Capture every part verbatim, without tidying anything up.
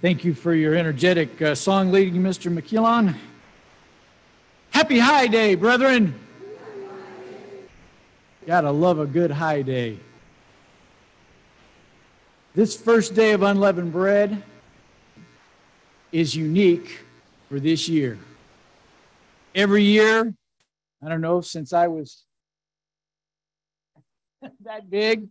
Thank you for your energetic uh, song leading, Mister McKeon. Happy High Day, brethren. Gotta love a good high day. This first day of unleavened bread is unique for this year. Every year, I don't know, since I was that big,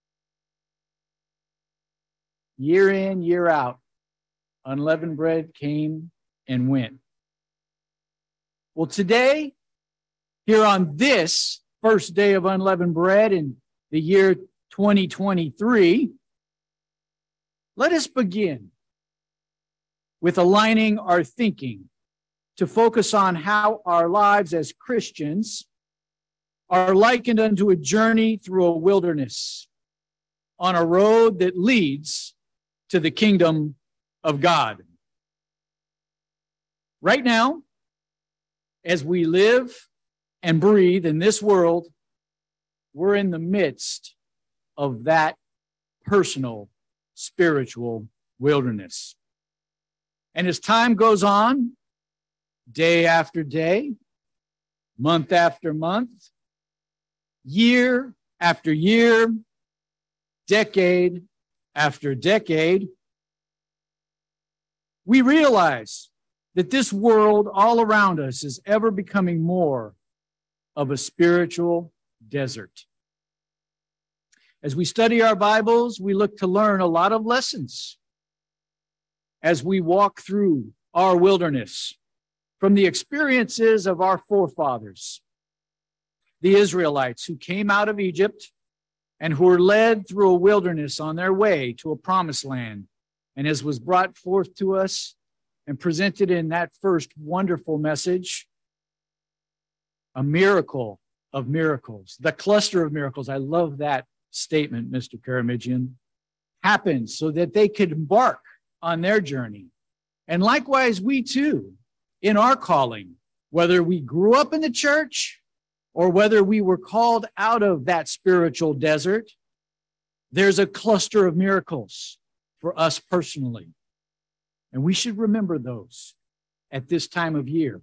year in, year out, unleavened bread came and went. Well, today, here on this first day of unleavened bread in the year twenty twenty-three, let us begin with aligning our thinking to focus on how our lives as Christians are likened unto a journey through a wilderness on a road that leads to the kingdom of God. Right now, as we live and breathe in this world, we're in the midst of that personal spiritual wilderness. And as time goes on, day after day, month after month, year after year, decade after decade, we realize that this world all around us is ever becoming more of a spiritual desert. As we study our Bibles, we look to learn a lot of lessons as we walk through our wilderness from the experiences of our forefathers, the Israelites who came out of Egypt and who were led through a wilderness on their way to a promised land. And as was brought forth to us and presented in that first wonderful message, a miracle of miracles, the cluster of miracles. I love that statement, Mister Karamigian, happened so that they could embark on their journey. And likewise, we too, in our calling, whether we grew up in the church or whether we were called out of that spiritual desert, there's a cluster of miracles for us personally. And we should remember those at this time of year.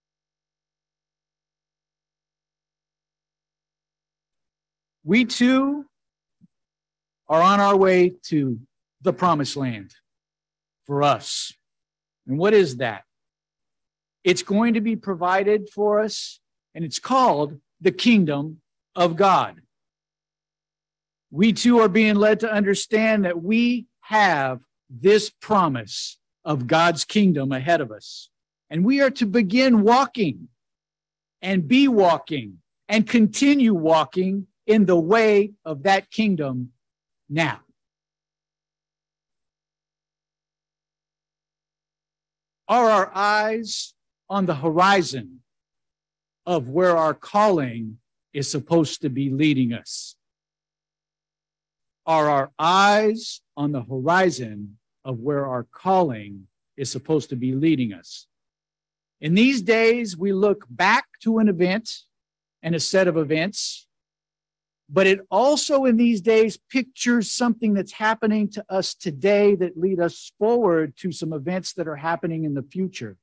We too are on our way to the promised land for us. And what is that? It's going to be provided for us, and it's called the kingdom of God. We too are being led to understand that we have this promise of God's kingdom ahead of us. And we are to begin walking and be walking and continue walking in the way of that kingdom now. Are our eyes on the horizon of where our calling is supposed to be leading us? Are our eyes on the horizon of where our calling is supposed to be leading us? In these days, we look back to an event and a set of events, but it also in these days pictures something that's happening to us today that lead us forward to some events that are happening in the future.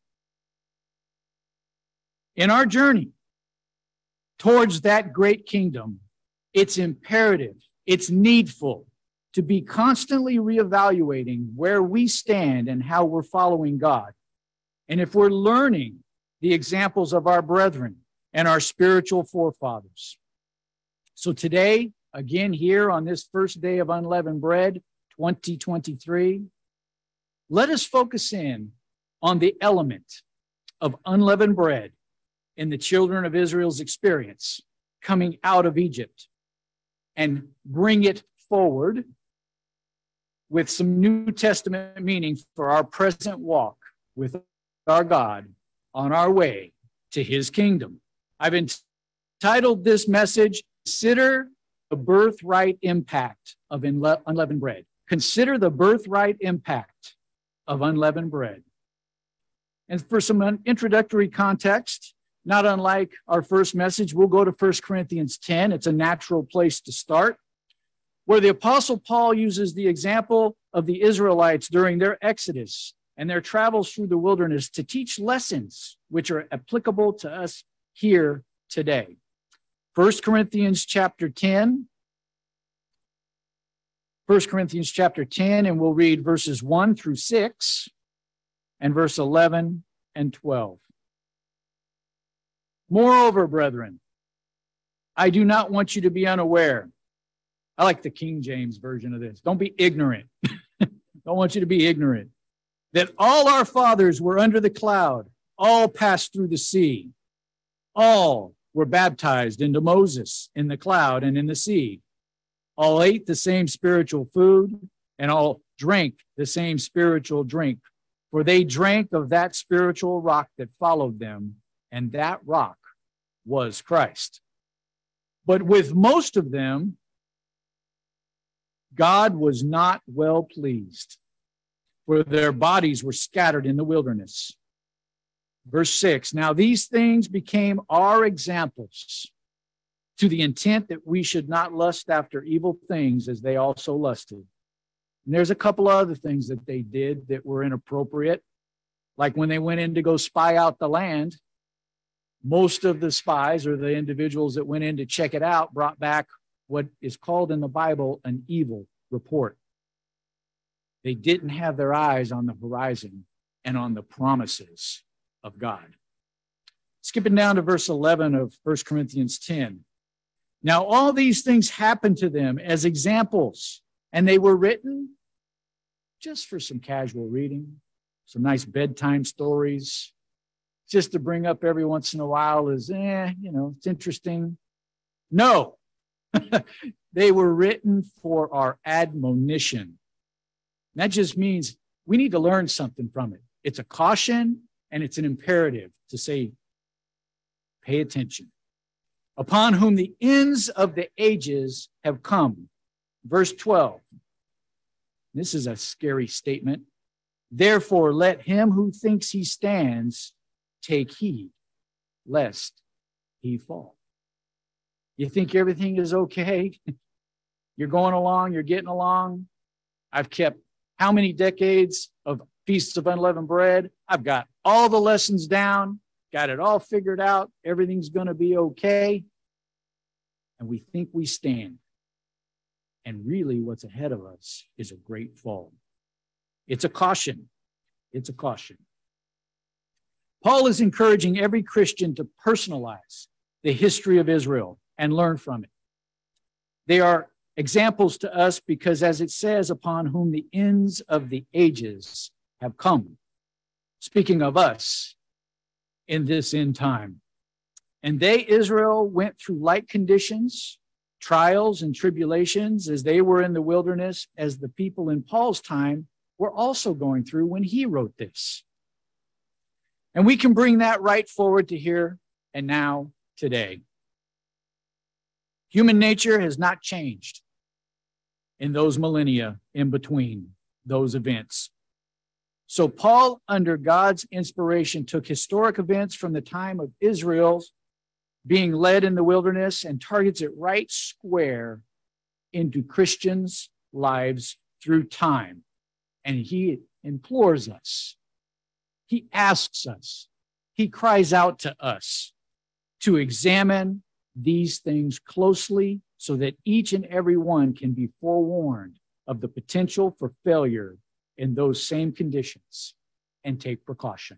In our journey towards that great kingdom, it's imperative, it's needful to be constantly reevaluating where we stand and how we're following God. And if we're learning the examples of our brethren and our spiritual forefathers. So today, again here on this first day of unleavened bread, twenty twenty-three, let us focus in on the element of unleavened bread in the children of Israel's experience coming out of Egypt and bring it forward with some New Testament meaning for our present walk with our God on our way to his kingdom. I've entitled this message, Consider the Birthright Impact of Unleavened Bread. Consider the birthright impact of unleavened bread. And for some introductory context, not unlike our first message, we'll go to First Corinthians ten. It's a natural place to start, where the Apostle Paul uses the example of the Israelites during their exodus and their travels through the wilderness to teach lessons which are applicable to us here today. First Corinthians chapter ten. First Corinthians chapter ten, and we'll read verses one through six and verse eleven and twelve. Moreover, brethren, I do not want you to be unaware. I like the King James version of this. Don't be ignorant. Don't want you to be ignorant. That all our fathers were under the cloud, all passed through the sea. All were baptized into Moses in the cloud and in the sea. All ate the same spiritual food, and all drank the same spiritual drink. For they drank of that spiritual rock that followed them, and that rock was Christ. But with most of them, God was not well pleased, for their bodies were scattered in the wilderness. Verse six, now these things became our examples, to the intent that we should not lust after evil things as they also lusted. And there's a couple of other things that they did that were inappropriate, like when they went in to go spy out the land. Most of the spies, or the individuals that went in to check it out, brought back what is called in the Bible an evil report. They didn't have their eyes on the horizon and on the promises of God. Skipping down to verse eleven of First Corinthians ten. Now all these things happened to them as examples, and they were written just for some casual reading, some nice bedtime stories, just to bring up every once in a while as, eh, you know, it's interesting. No, they were written for our admonition. That just means we need to learn something from it. It's a caution and it's an imperative to say, pay attention. Upon whom the ends of the ages have come. Verse twelve. This is a scary statement. Therefore, let him who thinks he stands take heed, lest he fall. You think everything is okay? You're going along, you're getting along. I've kept how many decades of Feasts of Unleavened Bread? I've got all the lessons down, got it all figured out. Everything's going to be okay. And we think we stand. And really what's ahead of us is a great fall. It's a caution. It's a caution. Paul is encouraging every Christian to personalize the history of Israel and learn from it. They are examples to us because, as it says, upon whom the ends of the ages have come. Speaking of us in this end time. And they, Israel, went through like conditions, trials and tribulations as they were in the wilderness, as the people in Paul's time were also going through when he wrote this. And we can bring that right forward to here and now today. Human nature has not changed in those millennia in between those events. So Paul, under God's inspiration, took historic events from the time of Israel's being led in the wilderness and targets it right square into Christians' lives through time. And he implores us, he asks us, he cries out to us to examine these things closely so that each and every one can be forewarned of the potential for failure in those same conditions and take precaution.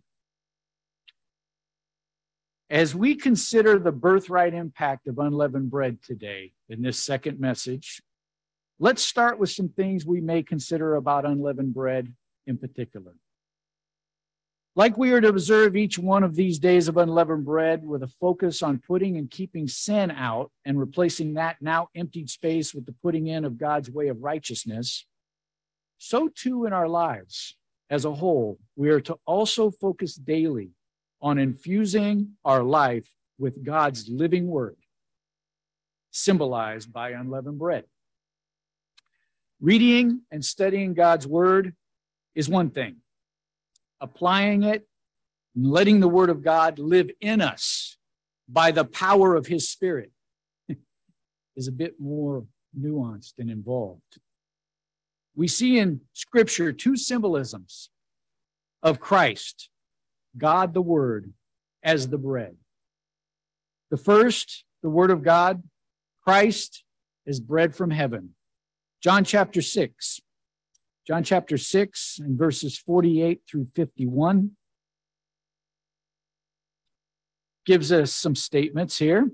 As we consider the birthright impact of unleavened bread today in this second message, let's start with some things we may consider about unleavened bread in particular. Like we are to observe each one of these days of unleavened bread with a focus on putting and keeping sin out and replacing that now emptied space with the putting in of God's way of righteousness, so too in our lives as a whole, we are to also focus daily on infusing our life with God's living word, symbolized by unleavened bread. Reading and studying God's word is one thing. Applying it and letting the word of God live in us by the power of his spirit is a bit more nuanced and involved. we see in Scripture two symbolisms of Christ, God the Word, as the bread. The first, the Word of God, Christ is bread from heaven. John chapter six. John chapter six and verses forty-eight through fifty-one gives us some statements here.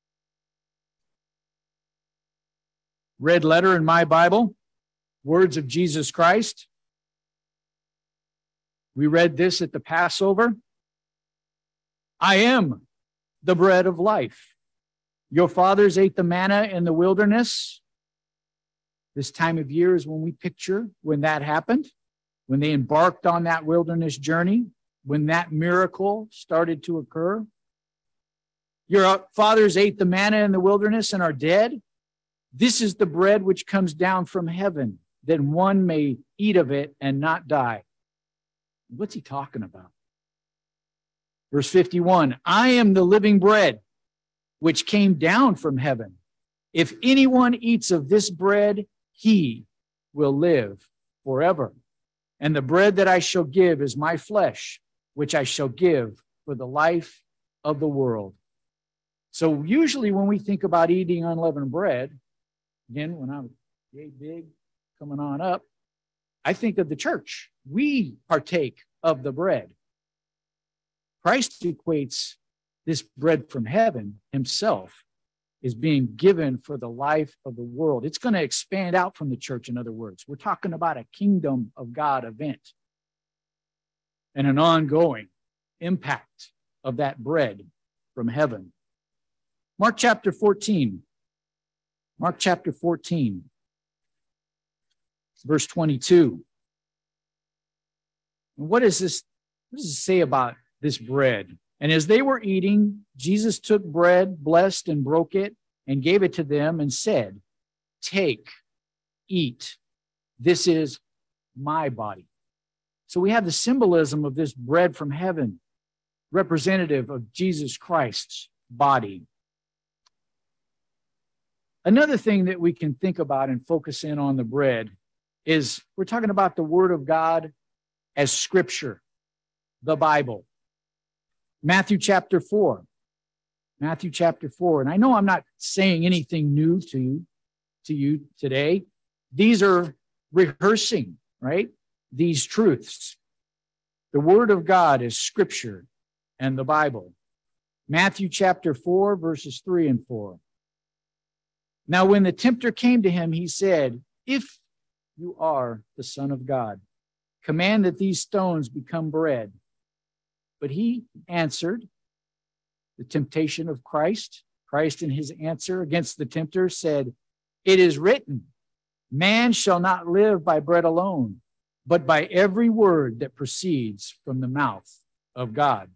Red letter in my Bible, words of Jesus Christ. We read this at the Passover. I am the bread of life. Your fathers ate the manna in the wilderness. This time of year is when we picture when that happened, when they embarked on that wilderness journey, when that miracle started to occur. Your fathers ate the manna in the wilderness and are dead. This is the bread which comes down from heaven, that one may eat of it and not die. What's he talking about? Verse fifty-one, I am the living bread which came down from heaven. If anyone eats of this bread, he will live forever. And the bread that I shall give is my flesh, which I shall give for the life of the world. So usually when we think about eating unleavened bread, again, when I'm yay big coming on up, I think of the church. We partake of the bread. Christ equates this bread from heaven himself is being given for the life of the world. It's going to expand out from the church, in other words. We're talking about a kingdom of God event and an ongoing impact of that bread from heaven. Mark chapter fourteen. Mark chapter fourteen, verse twenty-two. What is this? What does it say about this bread? And as they were eating, Jesus took bread, blessed and broke it, and gave it to them and said, take, eat. This is my body. So we have the symbolism of this bread from heaven, representative of Jesus Christ's body. Another thing that we can think about and focus in on the bread is we're talking about the Word of God as Scripture, the Bible. Matthew chapter four. Matthew chapter four. And I know I'm not saying anything new to you, to you today. These are rehearsing, right? These truths. The Word of God is Scripture and the Bible. Matthew chapter four, verses three and four. Now, when the tempter came to him, he said, if you are the Son of God, command that these stones become bread. But he answered, the temptation of Christ, Christ in his answer against the tempter said, it is written, man shall not live by bread alone, but by every word that proceeds from the mouth of God.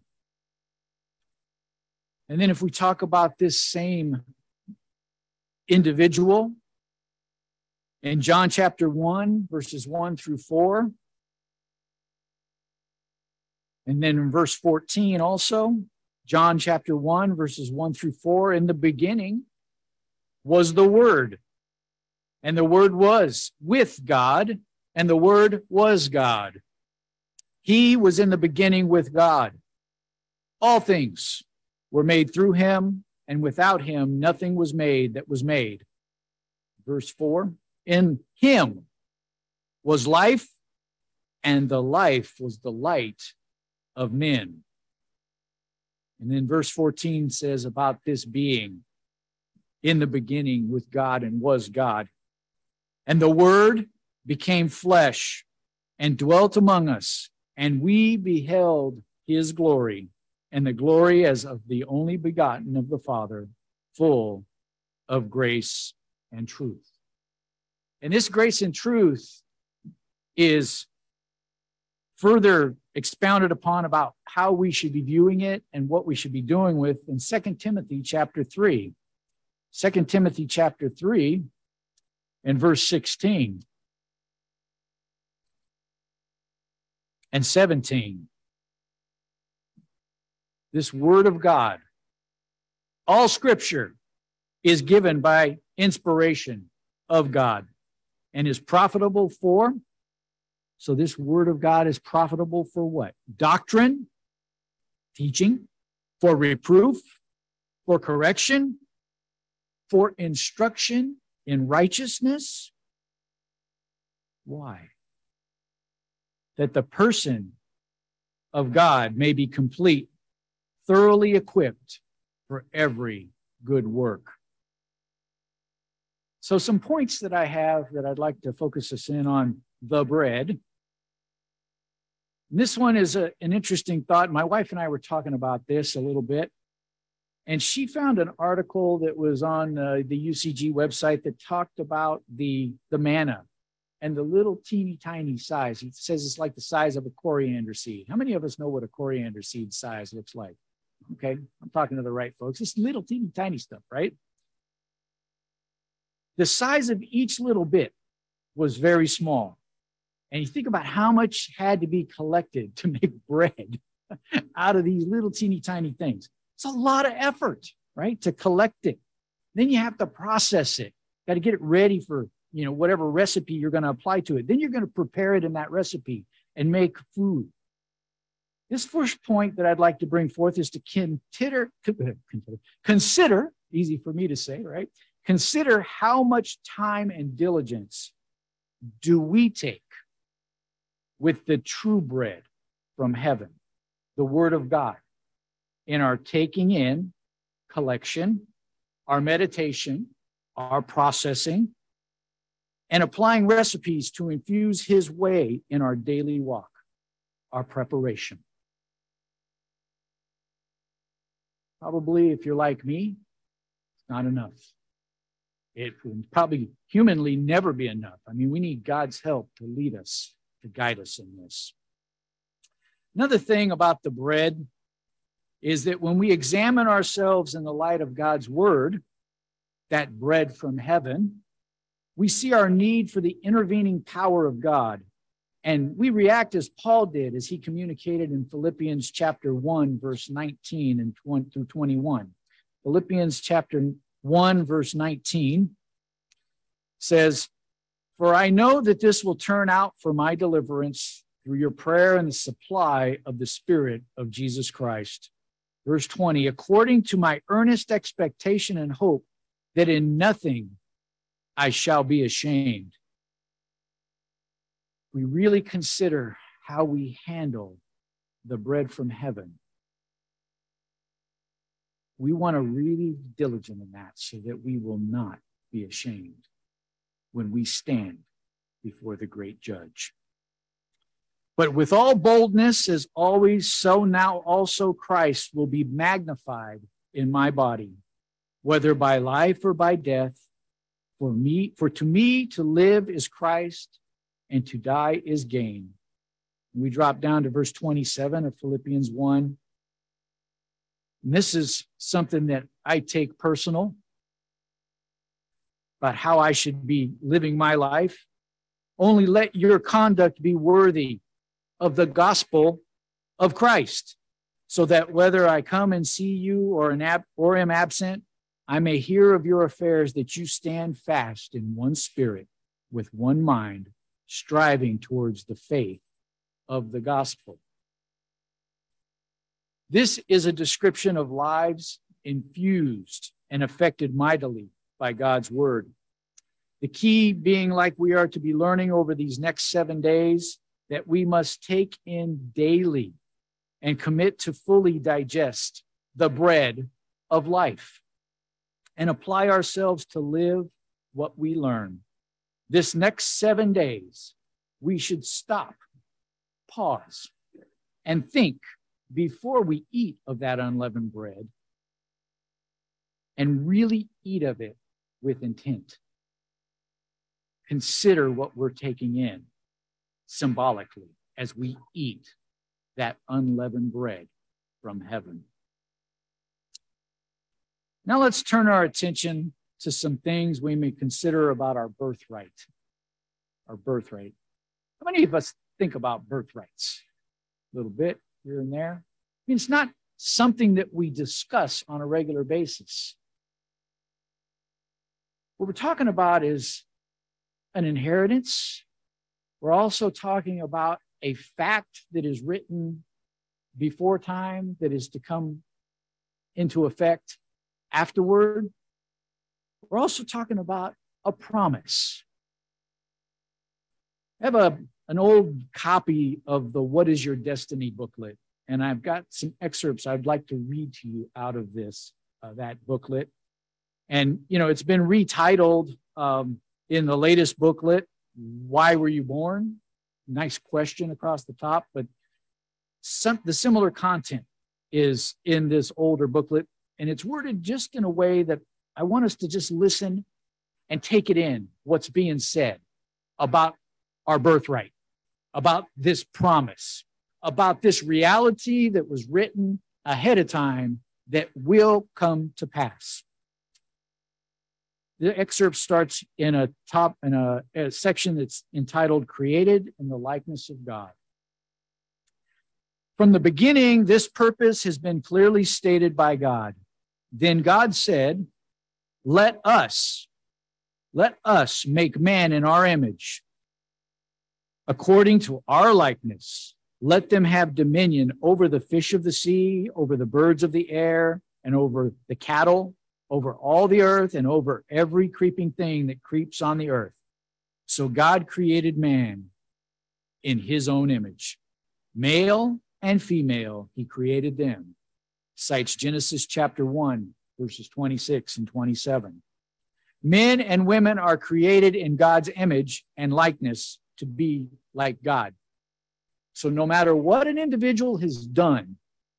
And then if we talk about this same individual, in John chapter one, verses one through four, and then in verse fourteen also, John chapter one, verses one through four, in the beginning was the Word, and the Word was with God, and the Word was God. He was in the beginning with God. All things were made through him, and without him nothing was made that was made. Verse four, in him was life, and the life was the light of men. And then verse fourteen says about this being in the beginning with God and was God. And the Word became flesh and dwelt among us, and we beheld his glory, and the glory as of the only begotten of the Father, full of grace and truth. And this grace and truth is further expounded upon about how we should be viewing it and what we should be doing with in Second Timothy chapter three. Second Timothy chapter three and verse sixteen and seventeen. This Word of God, all Scripture is given by inspiration of God and is profitable for. So this word of God is profitable for what? Doctrine, teaching, for reproof, for correction, for instruction in righteousness. Why? That the person of God may be complete, thoroughly equipped for every good work. So some points that I have that I'd like to focus us in on the bread. And this one is a, an interesting thought. My wife and I were talking about this a little bit, and she found an article that was on uh, the U C G website that talked about the, the manna and the little teeny tiny size. It says it's like the size of a coriander seed. How many of us know what a coriander seed size looks like? Okay, I'm talking to the right folks. It's little teeny tiny stuff, right? The size of each little bit was very small. And you think about how much had to be collected to make bread out of these little teeny tiny things. It's a lot of effort, right, to collect it. Then you have to process it. Got to get it ready for, you know, whatever recipe you're going to apply to it. Then you're going to prepare it in that recipe and make food. This first point that I'd like to bring forth is to consider, consider, easy for me to say, right? Consider how much time and diligence do we take with the true bread from heaven, the Word of God, in our taking in, collection, our meditation, our processing, and applying recipes to infuse His way in our daily walk, our preparation. Probably, if you're like me, it's not enough. It will probably humanly never be enough. I mean, we need God's help to lead us, to guide us in this. Another thing about the bread is that when we examine ourselves in the light of God's word, that bread from heaven, we see our need for the intervening power of God. And we react as Paul did as he communicated in Philippians chapter one, verse nineteen and twenty through twenty-one. Philippians chapter one, verse nineteen says, "For I know that this will turn out for my deliverance through your prayer and the supply of the Spirit of Jesus Christ." Verse twenty, "According to my earnest expectation and hope that in nothing I shall be ashamed." We really consider how we handle the bread from heaven. We want to really be diligent in that so that we will not be ashamed when we stand before the great judge. "But with all boldness, as always, so now also Christ will be magnified in my body, whether by life or by death. For me, for to me to live is Christ, and to die is gain." We drop down to verse twenty-seven of Philippians one. And this is something that I take personal about how I should be living my life. "Only let your conduct be worthy of the gospel of Christ, so that whether I come and see you or, an ab- or am absent, I may hear of your affairs, that you stand fast in one spirit, with one mind, striving towards the faith of the gospel." This is a description of lives infused and affected mightily by God's word. The key being, like we are to be learning over these next seven days, that we must take in daily and commit to fully digest the bread of life and apply ourselves to live what we learn. This next seven days, we should stop, pause, and think before we eat of that unleavened bread, and really eat of it with intent. Consider what we're taking in symbolically as we eat that unleavened bread from heaven. Now let's turn our attention to some things we may consider about our birthright. Our birthright. How many of us think about birthrights? A little bit here and there. I mean, it's not something that we discuss on a regular basis. What we're talking about is an inheritance. We're also talking about a fact that is written before time that is to come into effect afterward. We're also talking about a promise. I have a, an old copy of the What is Your Destiny booklet, and I've got some excerpts I'd like to read to you out of this, uh, that booklet. And, you know, it's been retitled um, in the latest booklet, Why Were You Born? Nice question across the top, but some, the similar content is in this older booklet, and it's worded just in a way that I want us to just listen and take it in, what's being said about our birthright, about this promise, about this reality that was written ahead of time that will come to pass. The excerpt starts in a top in a, a section that's entitled Created in the Likeness of God. From the beginning, this purpose has been clearly stated by God. Then God said, let us, let us make man in our image, according to our likeness. Let them have dominion over the fish of the sea, over the birds of the air, and over the cattle, over all the earth, and over every creeping thing that creeps on the earth. So God created man in his own image. Male and female, he created them. Cites Genesis chapter one, verses twenty-six and twenty-seven. Men and women are created in God's image and likeness to be like God. So no matter what an individual has done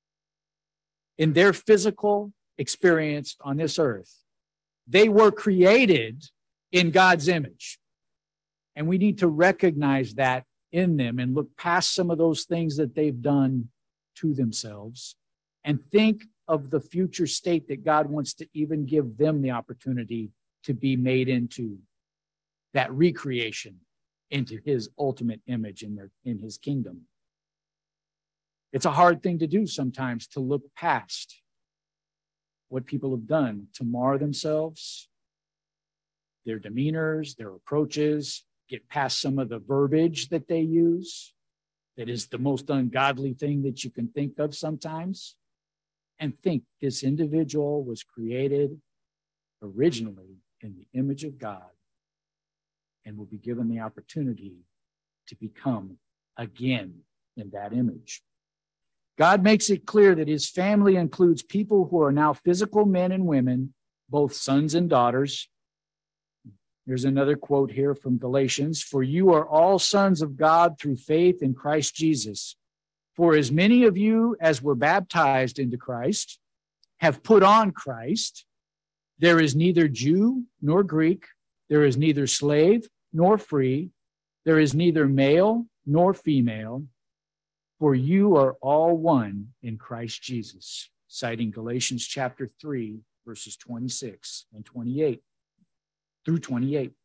in their physical experience on this earth, they were created in God's image. And we need to recognize that in them and look past some of those things that they've done to themselves and think of the future state that God wants to even give them the opportunity to be made into, that recreation into his ultimate image in their in his kingdom. It's a hard thing to do sometimes, to look past what people have done to mar themselves, their demeanors, their approaches, get past some of the verbiage that they use that is the most ungodly thing that you can think of sometimes, and think this individual was created originally in the image of God and will be given the opportunity to become again in that image. God makes it clear that his family includes people who are now physical men and women, both sons and daughters. There's another quote here from Galatians. For you are all sons of God through faith in Christ Jesus. For as many of you as were baptized into Christ have put on Christ. There is neither Jew nor Greek. There is neither slave nor free. There is neither male nor female. For you are all one in Christ Jesus. Citing Galatians chapter three, verses twenty-six and twenty-eight through twenty-eight.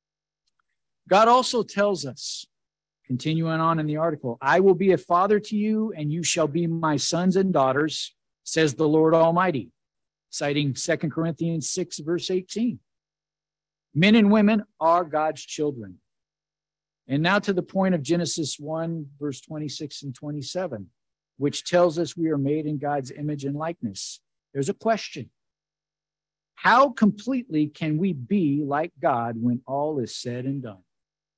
God also tells us, continuing on in the article, I will be a father to you, and you shall be my sons and daughters, says the Lord Almighty. Citing Second Corinthians six, verse eighteen. Men and women are God's children. And now to the point of Genesis one, verse twenty-six and twenty-seven, which tells us we are made in God's image and likeness. There's a question. How completely can we be like God when all is said and done?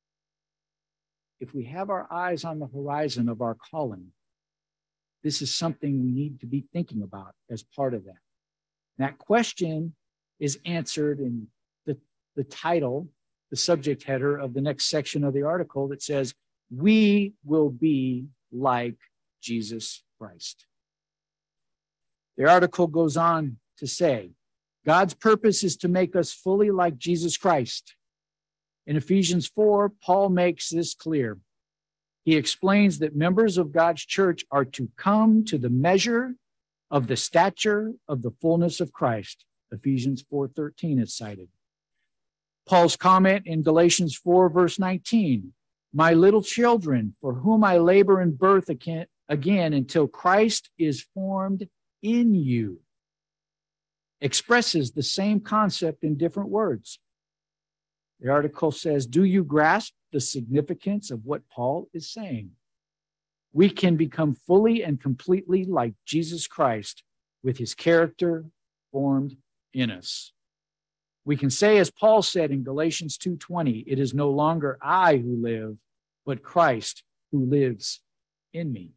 If we have our eyes on the horizon of our calling, this is something we need to be thinking about as part of that. That question is answered in the, the title, the subject header of the next section of the article that says, we will be like Jesus Christ. The article goes on to say, God's purpose is to make us fully like Jesus Christ. In Ephesians four, Paul makes this clear. He explains that members of God's church are to come to the measure of the stature of the fullness of Christ. Ephesians four thirteen is cited. Paul's comment in Galatians four, verse nineteen, my little children, for whom I labor in birth again, again until Christ is formed in you, expresses the same concept in different words. The article says, do you grasp the significance of what Paul is saying? We can become fully and completely like Jesus Christ with his character formed in us. We can say, as Paul said in Galatians two twenty, it is no longer I who live, but Christ who lives in me.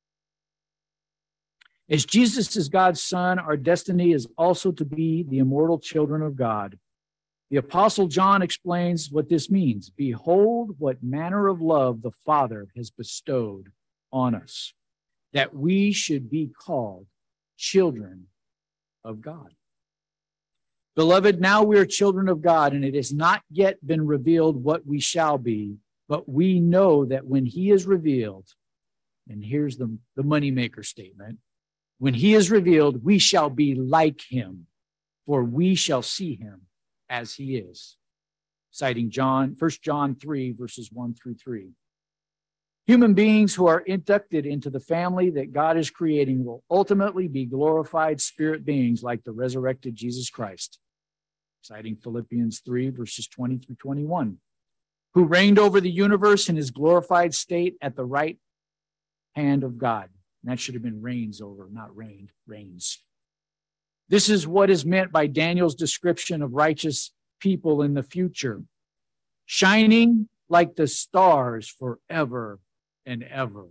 As Jesus is God's Son, our destiny is also to be the immortal children of God. The Apostle John explains what this means. Behold, what manner of love the Father has bestowed on us, that we should be called children of God. Beloved, now we are children of God, and it has not yet been revealed what we shall be, but we know that when he is revealed, and here's the, the moneymaker statement, when he is revealed, we shall be like him, for we shall see him as he is. Citing John, First John three, verses one through three. Human beings who are inducted into the family that God is creating will ultimately be glorified spirit beings like the resurrected Jesus Christ. Citing Philippians three, verses twenty through twenty-one. Who reigned over the universe in his glorified state at the right hand of God. And that should have been reigns over, not reigned, reigns. This is what is meant by Daniel's description of righteous people in the future, shining like the stars forever and ever.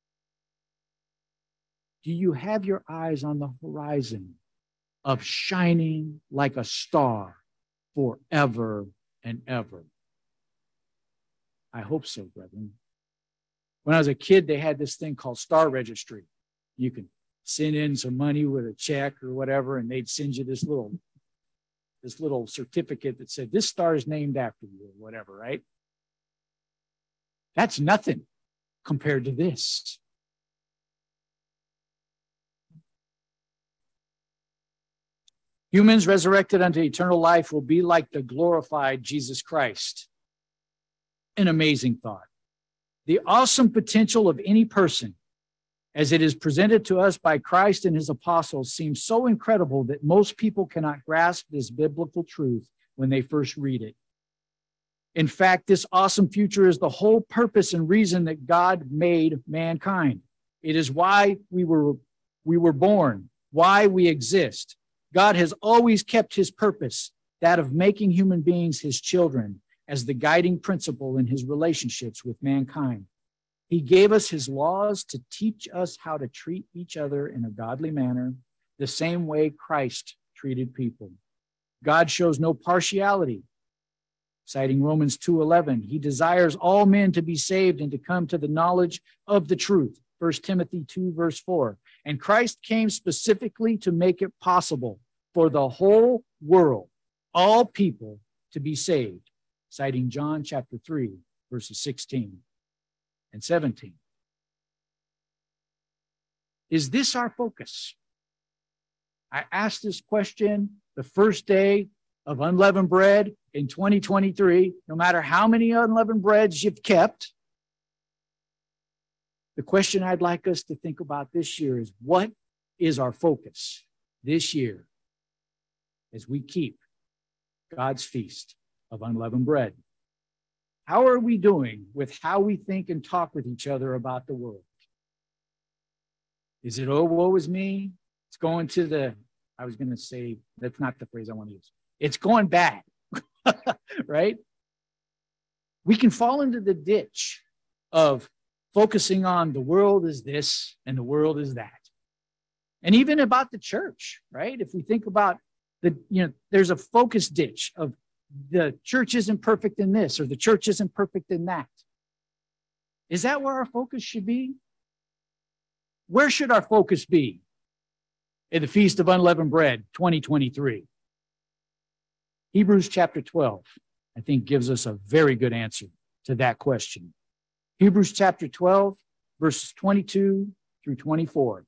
Do you have your eyes on the horizon of shining like a star forever and ever? I hope so, brethren. When I was a kid, they had this thing called Star Registry. You could send in some money with a check or whatever, and they'd send you this little, this little certificate that said, this star is named after you or whatever, right? That's nothing compared to this. Humans resurrected unto eternal life will be like the glorified Jesus Christ. An amazing thought. The awesome potential of any person, as it is presented to us by Christ and his apostles, seems so incredible that most people cannot grasp this biblical truth when they first read it. In fact, this awesome future is the whole purpose and reason that God made mankind. It is why we were, we were born, why we exist. God has always kept his purpose, that of making human beings his children, as the guiding principle in his relationships with mankind. He gave us his laws to teach us how to treat each other in a godly manner, the same way Christ treated people. God shows no partiality. Citing Romans two eleven, he desires all men to be saved and to come to the knowledge of the truth. First Timothy two, verse four. And Christ came specifically to make it possible for the whole world, all people, to be saved. Citing John chapter three, verses sixteen and seventeen. Is this our focus? I asked this question the first day of unleavened bread in twenty twenty-three. No matter how many unleavened breads you've kept, the question I'd like us to think about this year is, what is our focus this year as we keep God's feast of unleavened bread? How are we doing with how we think and talk with each other about the world? Is it, oh, woe is me? It's going to the, I was going to say, that's not the phrase I want to use. It's going bad, right? We can fall into the ditch of focusing on the world is this and the world is that. And even about the church, right? If we think about the, you know, there's a focus ditch of the church isn't perfect in this, or the church isn't perfect in that. Is that where our focus should be? Where should our focus be in the Feast of Unleavened Bread twenty twenty-three? Hebrews chapter twelve, I think, gives us a very good answer to that question. Hebrews chapter twelve, verses twenty-two through twenty-four.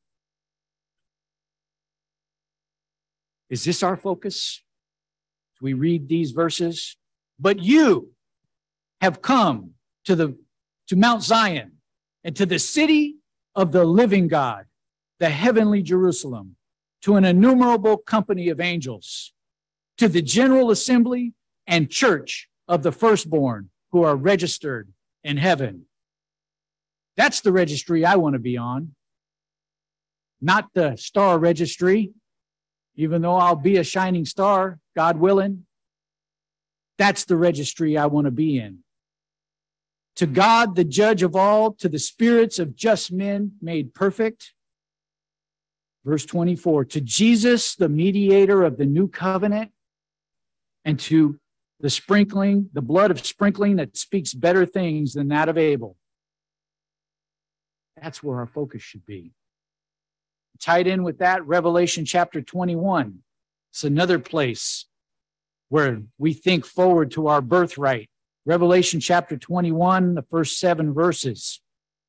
Is this our focus? As we read these verses, but you have come to the to Mount Zion and to the city of the living God, the heavenly Jerusalem, to an innumerable company of angels, to the general assembly and church of the firstborn who are registered in heaven. That's the registry I want to be on, not the star registry, even though I'll be a shining star, God willing. That's the registry I want to be in. To God, the judge of all, to the spirits of just men made perfect. Verse twenty-four, to Jesus, the mediator of the new covenant, and to the sprinkling, the blood of sprinkling that speaks better things than that of Abel. That's where our focus should be. Tied in with that, Revelation chapter twenty-one. It's another place where we think forward to our birthright. Revelation chapter twenty-one, the first seven verses.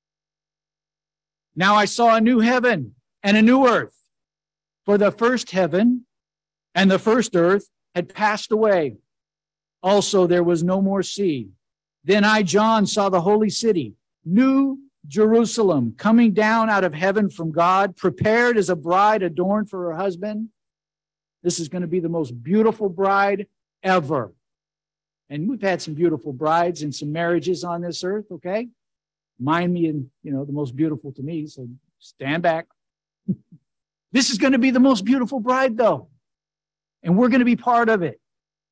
Now I saw a new heaven and a new earth, for the first heaven and the first earth had passed away. Also there was no more sea. Then I, John, saw the holy city, New Jerusalem, coming down out of heaven from God, prepared as a bride adorned for her husband. This is going to be the most beautiful bride ever. And we've had some beautiful brides and some marriages on this earth, okay? Mine being, you know, the most beautiful to me, so stand back. This is going to be the most beautiful bride, though, and we're going to be part of it.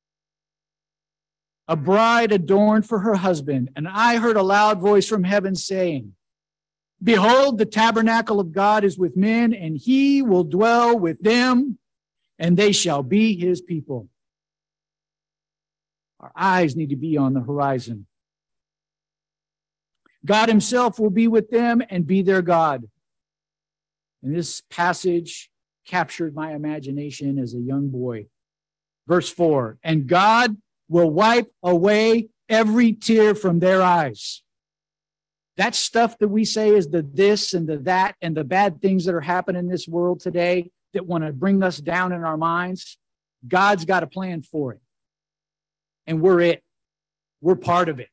A bride adorned for her husband. And I heard a loud voice from heaven saying, behold, the tabernacle of God is with men, and he will dwell with them, and they shall be his people. Our eyes need to be on the horizon. God himself will be with them and be their God. And this passage captured my imagination as a young boy. Verse four, and God will wipe away every tear from their eyes. That stuff that we say is the this and the that and the bad things that are happening in this world today that want to bring us down in our minds, God's got a plan for it. And we're it. We're part of it.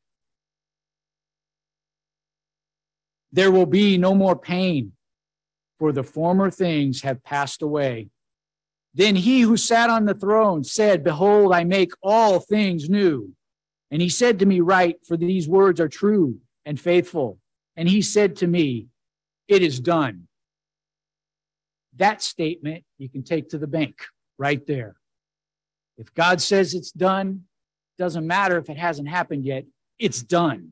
There will be no more pain, for the former things have passed away. Then he who sat on the throne said, behold, I make all things new. And he said to me, write, for these words are true and faithful. And he said to me, it is done. That statement you can take to the bank right there. If God says it's done, doesn't matter if it hasn't happened yet, it's done.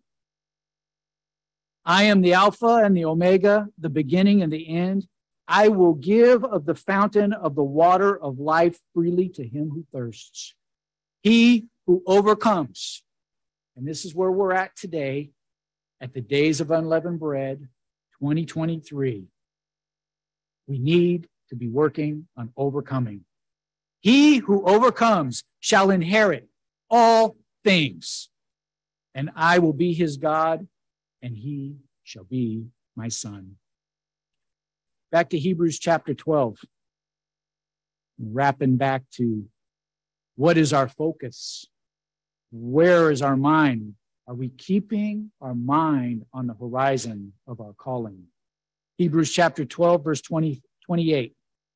I am the Alpha and the Omega, the beginning and the end. I will give of the fountain of the water of life freely to him who thirsts. He who overcomes, and this is where we're at today, at the days of unleavened bread, twenty twenty-three. We need to be working on overcoming. He who overcomes shall inherit all things, and I will be his God, and he shall be my son. Back to Hebrews chapter twelve. Wrapping back to what is our focus? Where is our mind? Are we keeping our mind on the horizon of our calling? Hebrews chapter twelve, verse twenty, twenty-eight.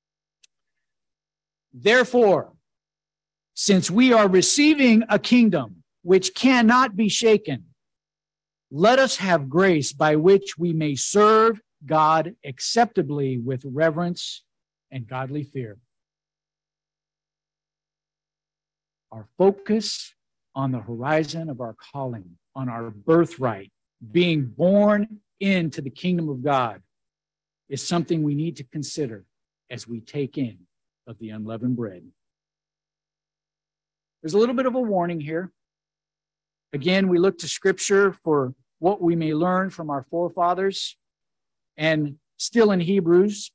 Therefore, since we are receiving a kingdom which cannot be shaken, let us have grace by which we may serve God acceptably with reverence and godly fear. Our focus on the horizon of our calling, on our birthright, being born into the kingdom of God, is something we need to consider as we take in of the unleavened bread. There's a little bit of a warning here. Again, we look to Scripture for what we may learn from our forefathers. And still in Hebrews,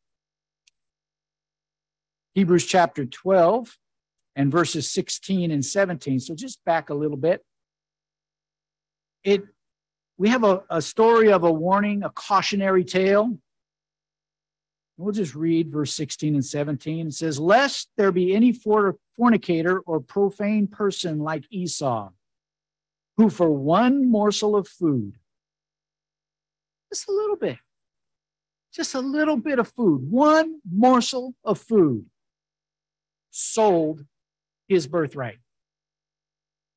Hebrews chapter twelve and verses sixteen and seventeen. So just back a little bit. It, we have a, a story of a warning, a cautionary tale. We'll just read verse sixteen and seventeen. It says, lest there be any fornicator or profane person like Esau, who for one morsel of food, just a little bit, just a little bit of food, one morsel of food, sold his birthright.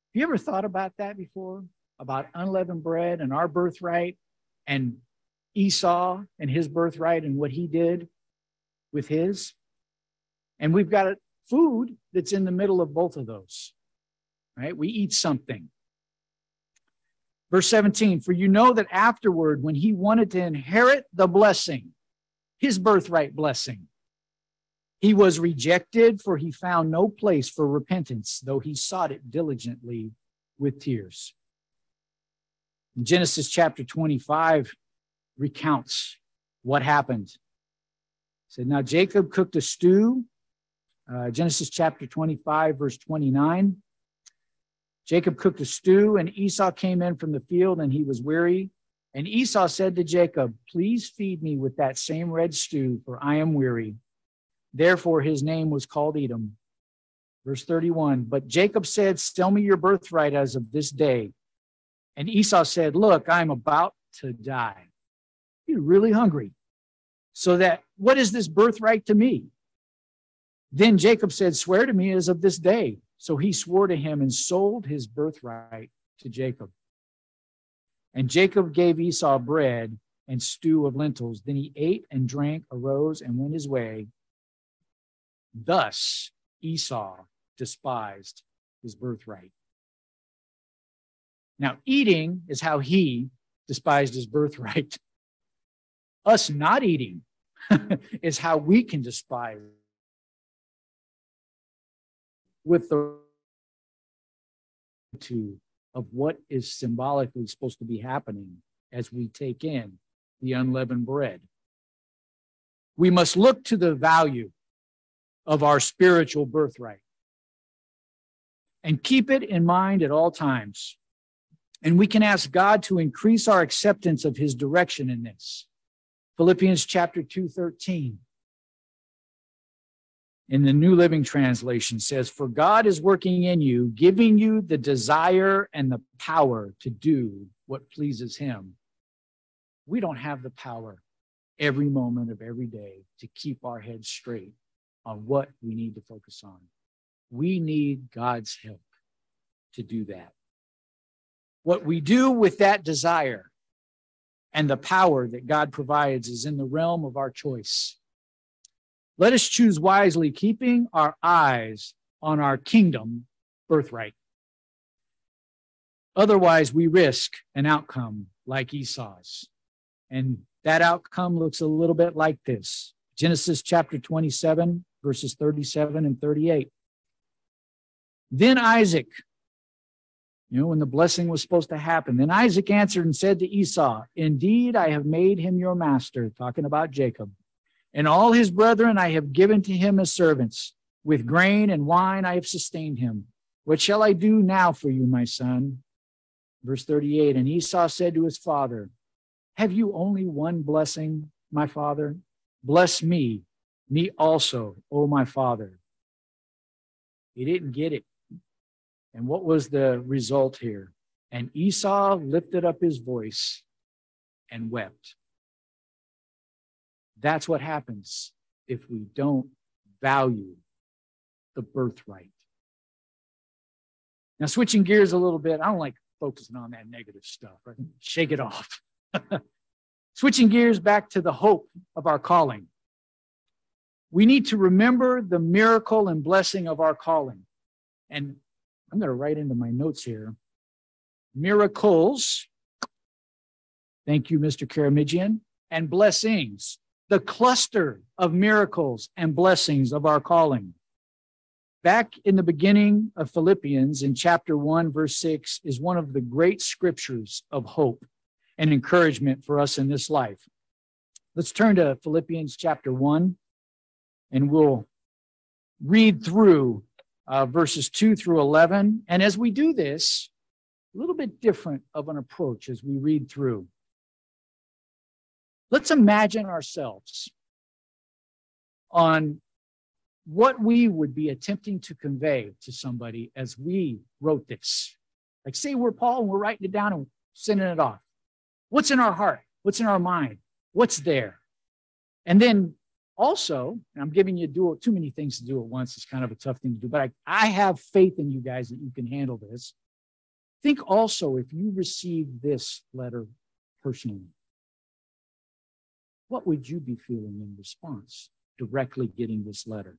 you ever thought about that before? About unleavened bread and our birthright and Esau and his birthright and what he did with his? And we've got a food that's in the middle of both of those, right? We eat something. Verse seventeen, for you know that afterward, when he wanted to inherit the blessing, his birthright blessing, he was rejected, for he found no place for repentance, though he sought it diligently with tears. In Genesis chapter twenty-five recounts what happened. It said, now Jacob cooked a stew. Uh, Genesis chapter twenty-five, verse twenty-nine. Jacob cooked a stew, and Esau came in from the field, and he was weary. And Esau said to Jacob, please feed me with that same red stew, for I am weary. Therefore his name was called Edom. Verse thirty-one, but Jacob said, sell me your birthright as of this day. And Esau said, look, I'm about to die. You're really hungry. So that, what is this birthright to me? Then Jacob said, swear to me as of this day. So he swore to him and sold his birthright to Jacob. And Jacob gave Esau bread and stew of lentils. Then he ate and drank, arose, and went his way. Thus Esau despised his birthright. Now, eating is how he despised his birthright. Us not eating is how we can despise with the two of what is symbolically supposed to be happening as we take in the unleavened bread. We must look to the value of our spiritual birthright and keep it in mind at all times. And we can ask God to increase our acceptance of his direction in this. Philippians chapter two, thirteen. In the New Living Translation says, for God is working in you, giving you the desire and the power to do what pleases him. We don't have the power every moment of every day to keep our heads straight on what we need to focus on. We need God's help to do that. What we do with that desire and the power that God provides is in the realm of our choice. Let us choose wisely, keeping our eyes on our kingdom birthright. Otherwise, we risk an outcome like Esau's. And that outcome looks a little bit like this. Genesis chapter twenty-seven, verses thirty-seven and thirty-eight. Then Isaac, you know, when the blessing was supposed to happen, then Isaac answered and said to Esau, indeed, I have made him your master, talking about Jacob. And all his brethren I have given to him as servants. With grain and wine I have sustained him. What shall I do now for you, my son? Verse thirty-eight, and Esau said to his father, have you only one blessing, my father? Bless me, me also, O my father. He didn't get it. And what was the result here? And Esau lifted up his voice and wept. That's what happens if we don't value the birthright. Now, switching gears a little bit, I don't like focusing on that negative stuff. Right? Shake it off. Switching gears back to the hope of our calling. We need to remember the miracle and blessing of our calling. And I'm going to write into my notes here. Miracles. Thank you, Mister Karamigian. And blessings. The cluster of miracles and blessings of our calling. Back in the beginning of Philippians, in chapter one, verse six, is one of the great scriptures of hope and encouragement for us in this life. Let's turn to Philippians chapter one, and we'll read through uh, verses two through eleven. And as we do this, a little bit different of an approach as we read through. Let's imagine ourselves on what we would be attempting to convey to somebody as we wrote this. Like, say we're Paul and we're writing it down and sending it off. What's in our heart? What's in our mind? What's there? And then also, and I'm giving you do, too many things to do at once. It's kind of a tough thing to do, but I, I have faith in you guys that you can handle this. Think also if you received this letter personally, what would you be feeling in response directly getting this letter?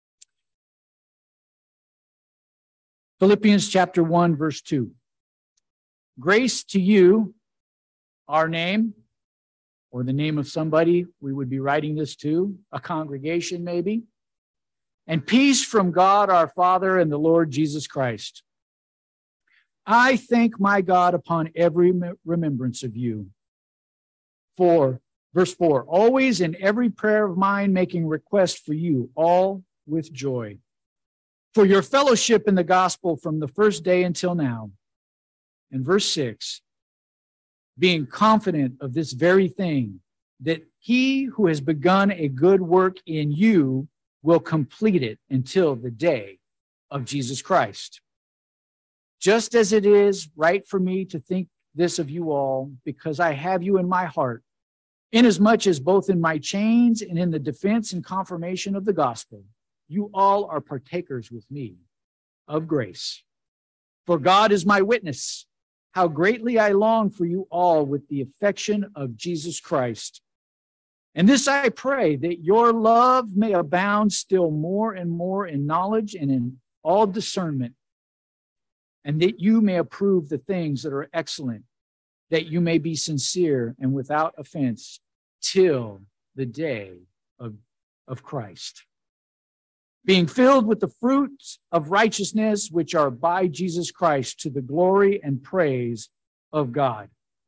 Philippians chapter one, verse two. Grace to you, our name, or the name of somebody we would be writing this to, a congregation maybe, and peace from God our Father and the Lord Jesus Christ. I thank my God upon every remembrance of you. For, verse four, always in every prayer of mine making request for you, all with joy, for your fellowship in the gospel from the first day until now. And verse six, being confident of this very thing, that he who has begun a good work in you will complete it until the day of Jesus Christ. Just as it is right for me to think this of you all, because I have you in my heart, inasmuch as both in my chains and in the defense and confirmation of the gospel, you all are partakers with me of grace. For God is my witness, how greatly I long for you all with the affection of Jesus Christ. And this I pray, that your love may abound still more and more in knowledge and in all discernment, and that you may approve the things that are excellent, that you may be sincere and without offense till the day of, of Christ, being filled with the fruits of righteousness which are by Jesus Christ, to the glory and praise of God.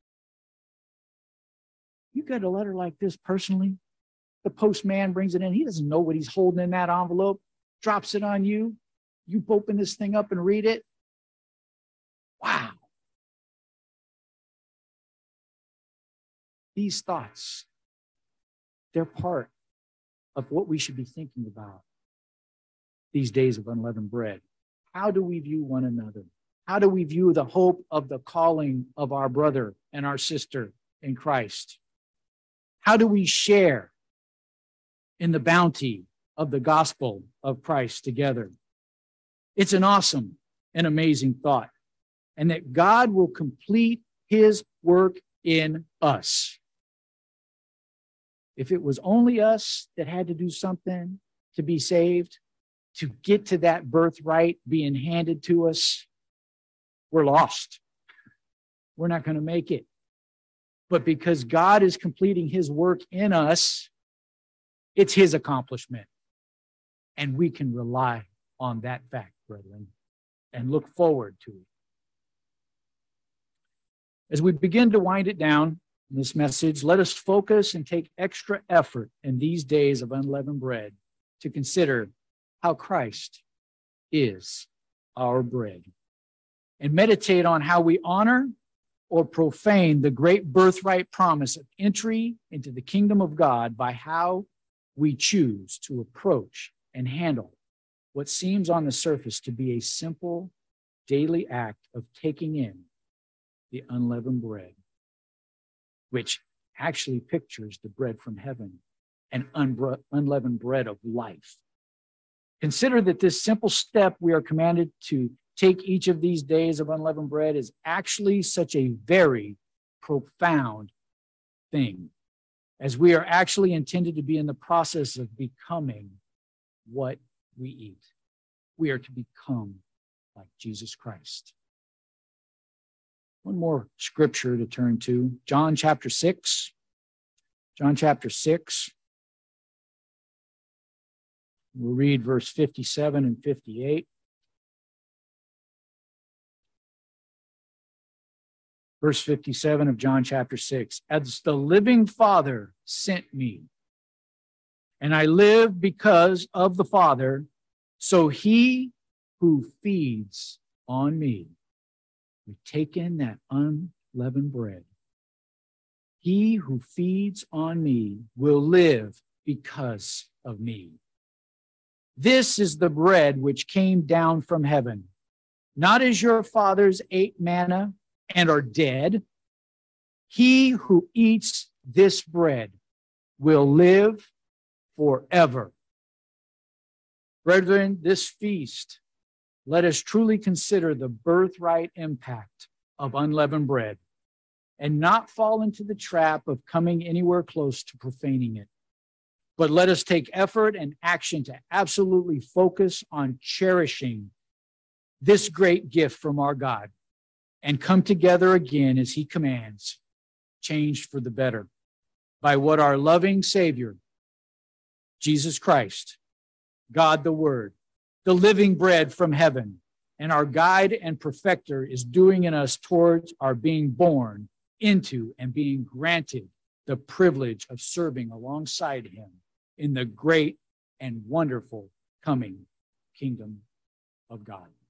You got a letter like this personally? The postman brings it in. He doesn't know what he's holding in that envelope, drops it on you. You open this thing up and read it. Wow. These thoughts, they're part of what we should be thinking about these days of unleavened bread. How do we view one another? How do we view the hope of the calling of our brother and our sister in Christ? How do we share in the bounty of the gospel of Christ together? It's an awesome and amazing thought, and that God will complete his work in us. If it was only us that had to do something to be saved, to get to that birthright being handed to us, we're lost. We're not going to make it. But because God is completing his work in us, it's his accomplishment. And we can rely on that fact, brethren, and look forward to it. As we begin to wind it down in this message, let us focus and take extra effort in these days of unleavened bread to consider how Christ is our bread, and meditate on how we honor or profane the great birthright promise of entry into the kingdom of God by how we choose to approach and handle what seems on the surface to be a simple daily act of taking in the unleavened bread, which actually pictures the bread from heaven and unleavened bread of life. Consider that this simple step we are commanded to take each of these days of unleavened bread is actually such a very profound thing, as we are actually intended to be in the process of becoming what we eat. We are to become like Jesus Christ. One more scripture to turn to, John chapter six. John chapter six. We'll read verse fifty-seven and fifty-eight. Verse fifty-seven of John chapter six. As the living Father sent me, and I live because of the Father, so he who feeds on me will take in that unleavened bread. He who feeds on me will live because of me. This is the bread which came down from heaven, not as your fathers ate manna and are dead. He who eats this bread will live forever. Brethren, this feast let us truly consider the birthright impact of unleavened bread and not fall into the trap of coming anywhere close to profaning it. But let us take effort and action to absolutely focus on cherishing this great gift from our God and come together again as he commands, changed for the better by what our loving Savior, Jesus Christ, God the Word, the living bread from heaven, and our guide and perfecter is doing in us towards our being born into and being granted the privilege of serving alongside him in the great and wonderful coming kingdom of God.